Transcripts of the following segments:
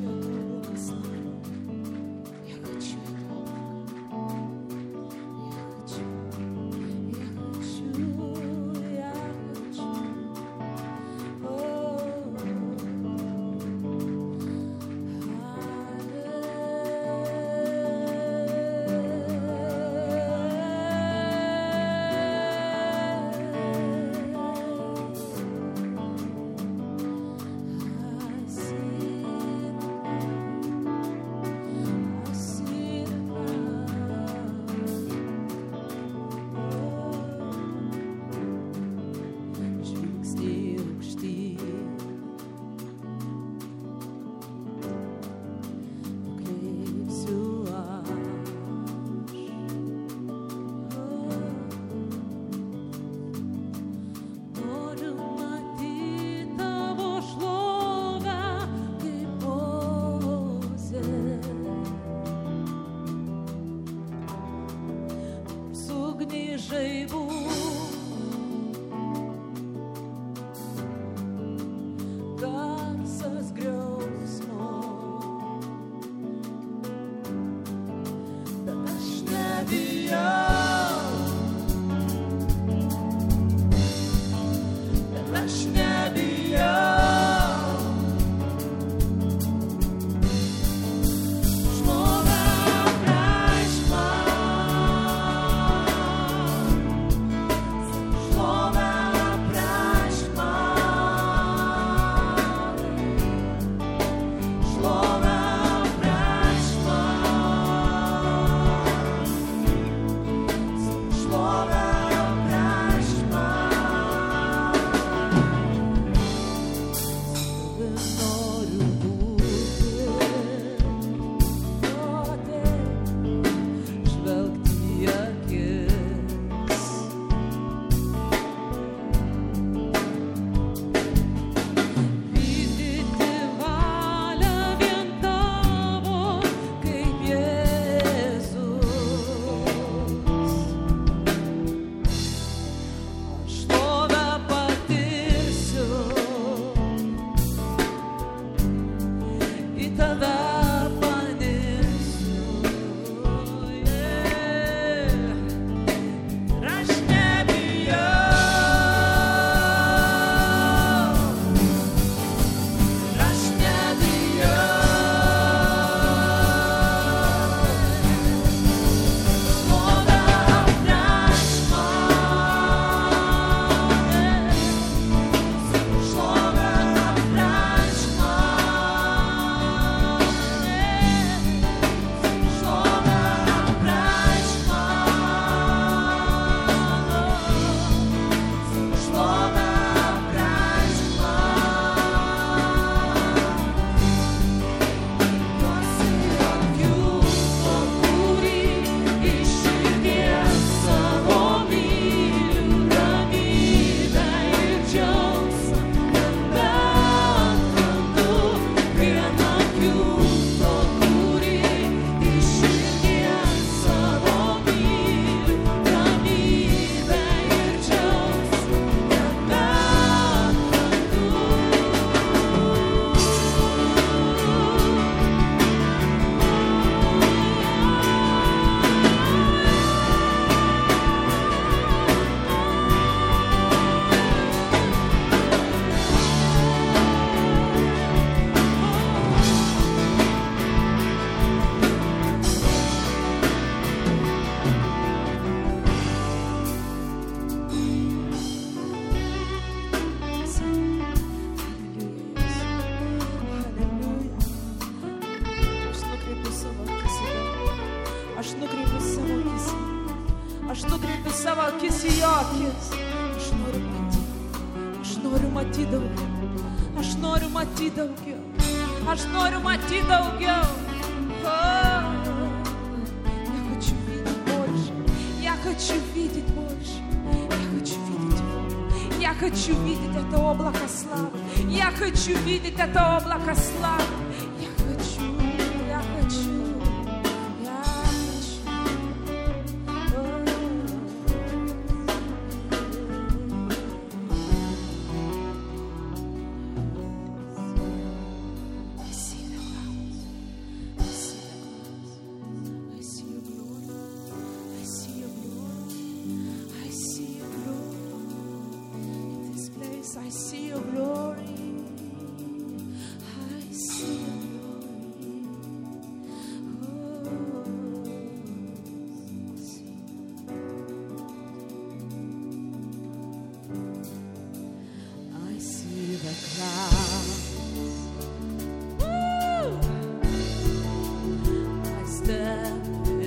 Это облако славы. Я хочу. Спасибо, see your glory. I see your glory. I see the clouds. I stand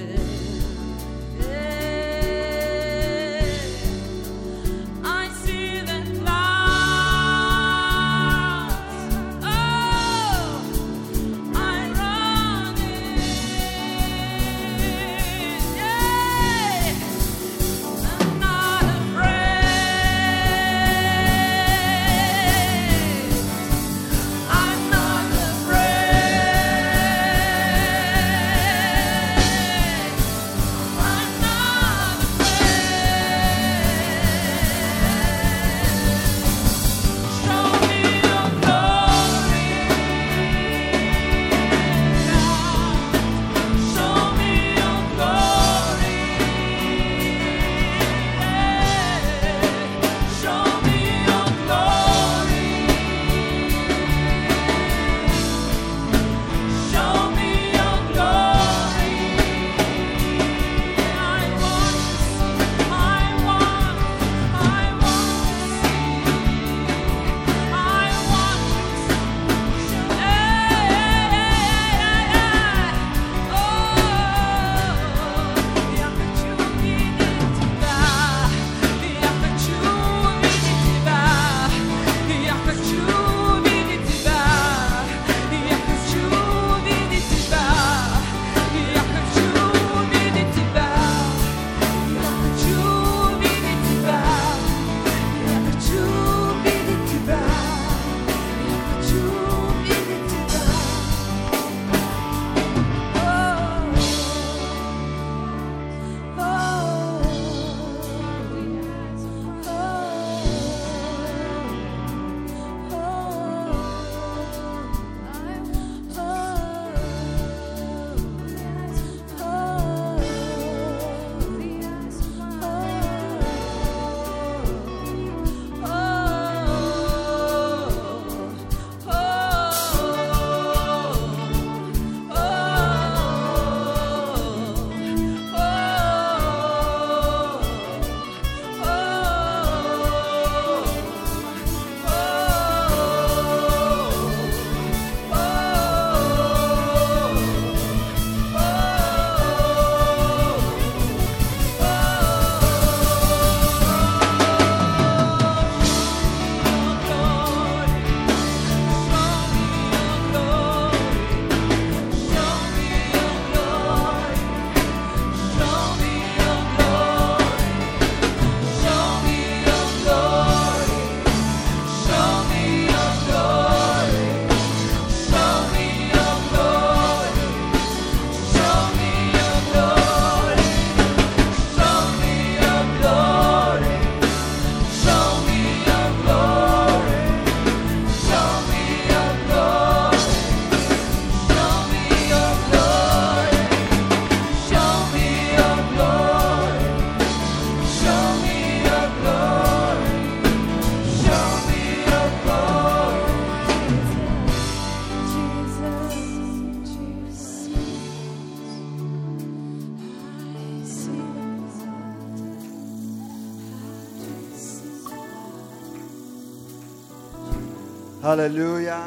Аллилуйя.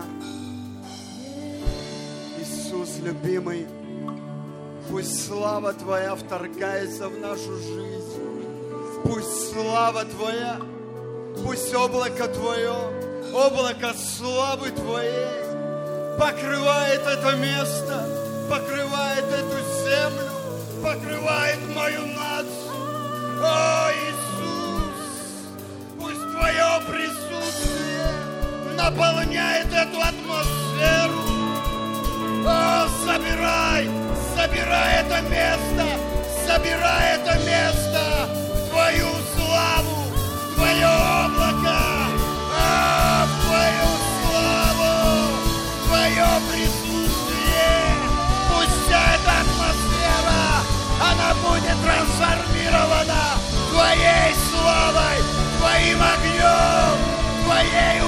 Иисус, любимый, пусть слава Твоя вторгается в нашу жизнь. Пусть слава Твоя, пусть облако Твое, облако славы Твоей покрывает это место, покрывает эту землю, покрывает мою нацию. О, Иисус, пусть Твое присутствие наполняет эту атмосферу. О, собирай это место, собирай это место в Твою славу, в Твое облако, в Твою славу, в Твое присутствие. Пусть вся эта атмосфера, она будет трансформирована Твоей славой, Твоим огнем, Твоей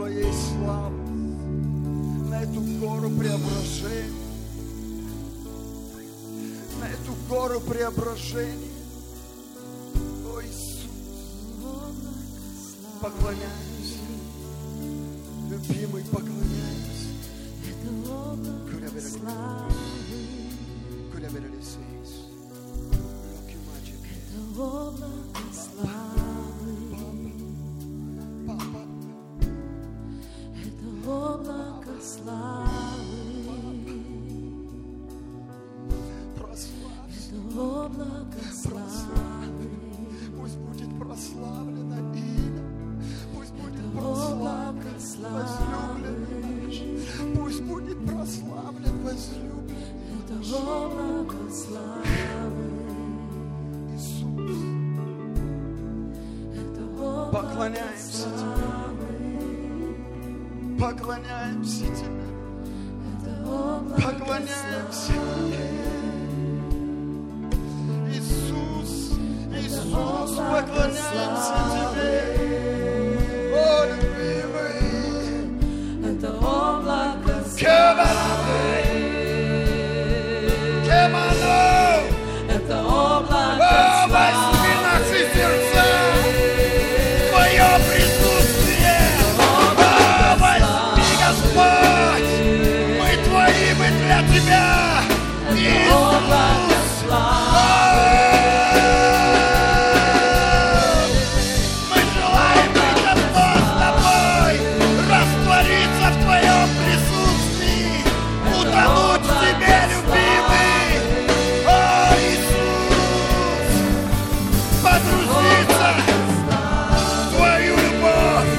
Твоей славы, на эту гору преображения, на эту гору преображения. О, Иисус, поклоняемся, любимый, поклоняемся. Пусть будет прославлено имя, пусть будет прославлен возлюбленный наш, пусть будет прославлен возлюбленный наш. Иисус, поклоняемся Тебе, поклоняемся Тебе, поклоняемся Тебе. Иисус, Иисус, поклоняемся Тебе. О, любимый, Это облако кем оно? Это облако О, возьми наши сердца, Твое присутствие. О, возьми, Господь, мы Твои, мы для Тебя. Иисус, мы желаем быть одно с Тобой, раствориться в Твоем присутствии, утонуть в Тебе, любимый. О, Иисус, погрузиться в Твою любовь.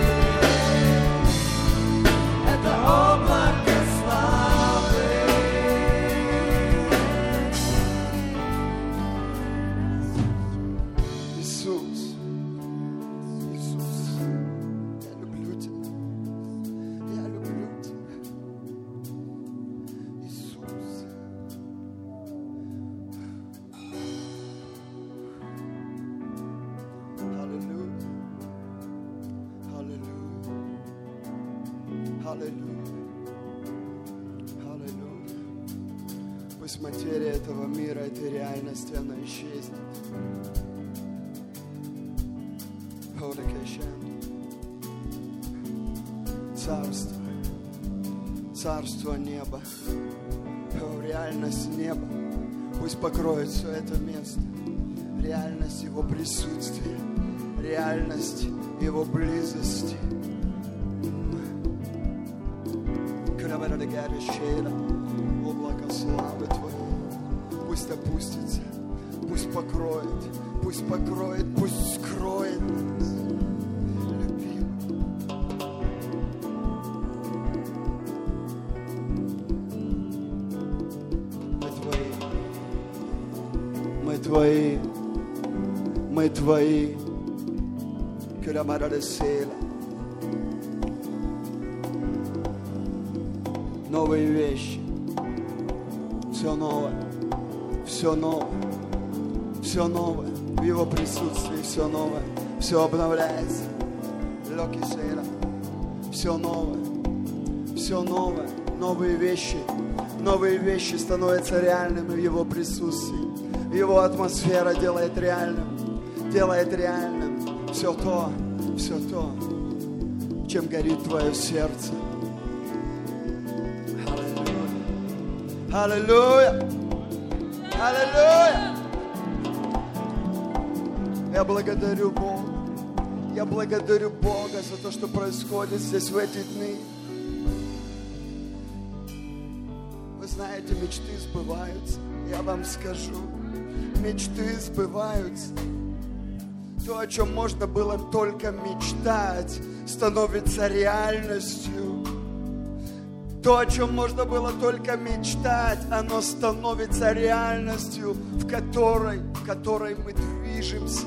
Это облако славы. Иисус, Иисус, я люблю Тебя, я люблю Тебя, Иисус. Аллилуйя, аллилуйя, аллилуйя, аллилуйя. Пусть материя этого мира, этой реальности, она исчезнет. Царство, царство неба, реальность неба, пусть покроет все это место, реальность Его присутствия, реальность Его близости. Облако славы Твоей, пусть опустится, пусть покроет, пусть покроет, пусть скроет нас. Твои, мы Твои, новые вещи, все новое, все новое, все новое, в Его присутствии все новое, все обновляется, все новое, новые вещи становятся реальными в Его присутствии. Его атмосфера делает реальным все то, чем горит Твое сердце. Аллилуйя! Аллилуйя! Я благодарю Бога за то, что происходит здесь в эти дни. Вы знаете, мечты сбываются. Я вам скажу. Мечты сбываются. То, о чем можно было только мечтать, становится реальностью. То, о чем можно было только мечтать, оно становится реальностью, в которой мы движемся.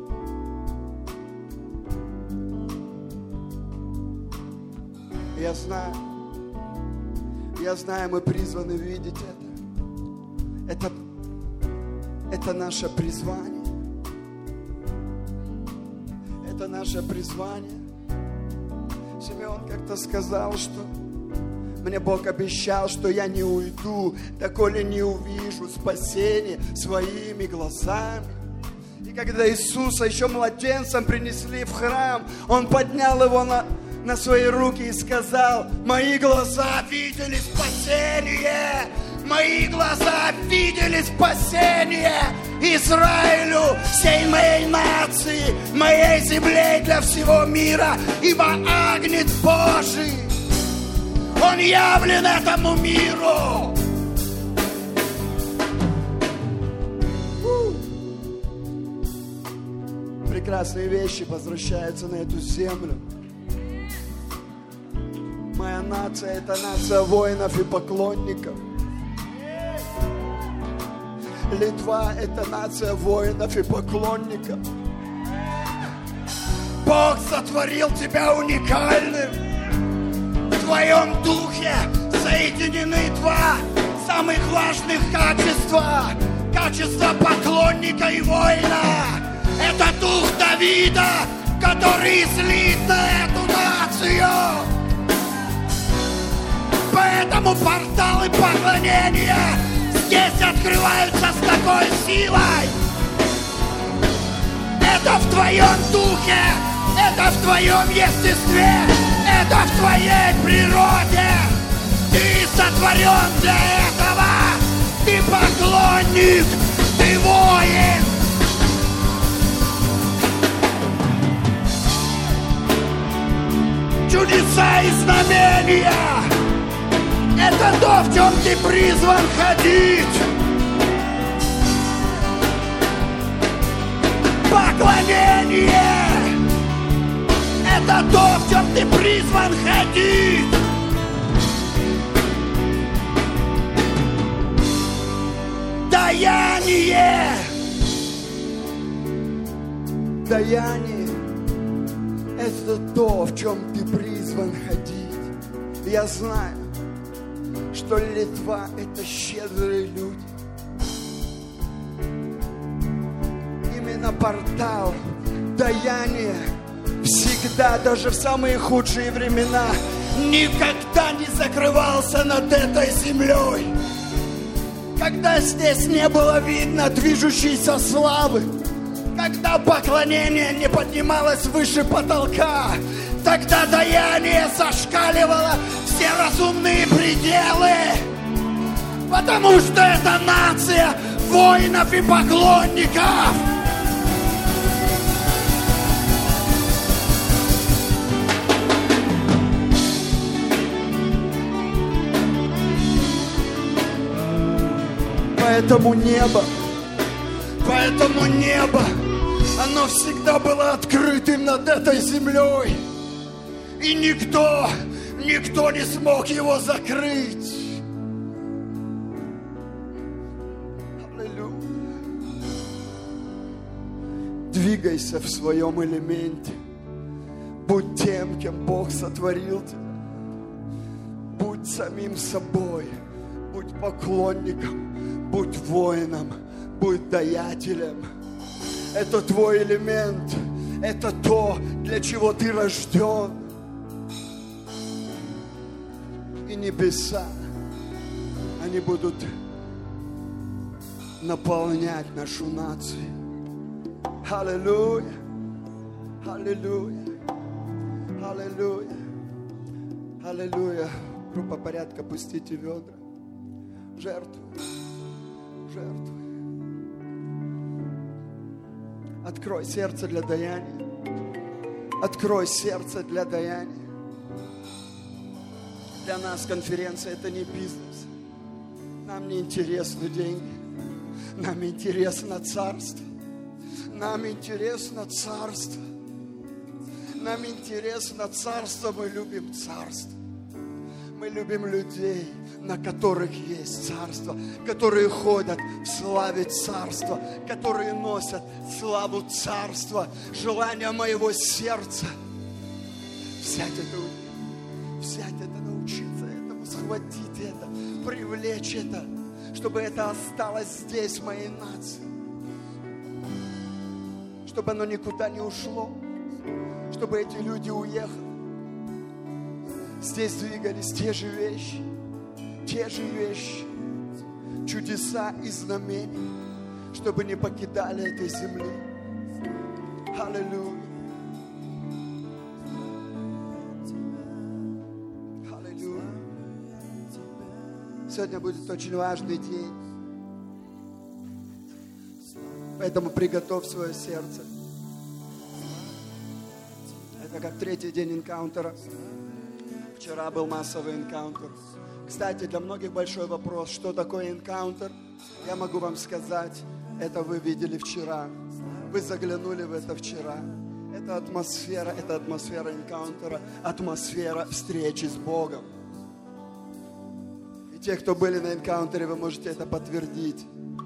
Я знаю, мы призваны видеть это. Это наше призвание. Это наше призвание. Симеон как-то сказал, что мне Бог обещал, что я не уйду, доколе не увижу спасение своими глазами. И когда Иисуса еще младенцем принесли в храм, Он поднял его на свои руки и сказал: мои глаза видели спасение, мои глаза видели спасение Израилю, всей моей нации, моей земле и для всего мира, ибо Агнец Божий, Он явлен этому миру. Прекрасные вещи возвращаются на эту землю. Моя нация – это нация воинов и поклонников. Литва – это нация воинов и поклонников. Бог сотворил тебя уникальным. В твоем духе соединены два самых важных качества. Качество поклонника и воина. Это дух Давида, который слит на эту нацию. Поэтому порталы поклонения здесь открываются с такой силой. Это в твоем духе, это в твоем естестве, это в твоей природе. Ты сотворен для этого. Ты поклонник, ты воин. Чудеса и знамения — это то, в чем ты призван ходить. Поклонение — это то, в чем ты призван ходить. Даяние. Даяние — это то, в чем ты призван ходить. Я знаю, что Литва — это щедрые люди. Именно портал даяния всегда, даже в самые худшие времена, никогда не закрывался над этой землей. Когда здесь не было видно движущейся славы, когда поклонение не поднималось выше потолка, тогда даяние зашкаливало все разумные пределы. Потому что это нация воинов и поклонников. Поэтому небо, оно всегда было открытым над этой землей. И никто не смог его закрыть. Аллилуйя. Двигайся в своем элементе. Будь тем, кем Бог сотворил тебя. Будь самим собой. Будь поклонником. Будь воином, будь даятелем. Это твой элемент. Это то, для чего ты рожден. И небеса, они будут наполнять нашу нацию. Аллилуйя. Аллилуйя. Аллилуйя. Аллилуйя. Группа порядка, пустите ведра. Жертвуй. Открой сердце для даяния. Открой сердце для даяния. Для нас конференция — это не бизнес. Нам не интересны деньги. Нам интересно царство. Нам интересно царство. Нам интересно царство. Мы любим царство. Мы любим людей, на которых есть царство, которые ходят в славе царства, которые носят славу царства. Желание моего сердца взять это, научиться этому, схватить это, привлечь это, чтобы это осталось здесь, в моей нации, чтобы оно никуда не ушло, чтобы эти люди уехали. Здесь двигались те же вещи, чудеса и знамения, чтобы не покидали этой земли. Аллилуйя. Аллилуйя. Сегодня будет очень важный день. Поэтому приготовь свое сердце. Это как третий день энкаунтера. Вчера был массовый энкаунтер. Кстати, для многих большой вопрос, что такое энкаунтер? Я могу вам сказать, это вы видели вчера. Вы заглянули в это вчера. Это атмосфера энкаунтера, атмосфера встречи с Богом. И те, кто были на энкаунтере, вы можете это подтвердить.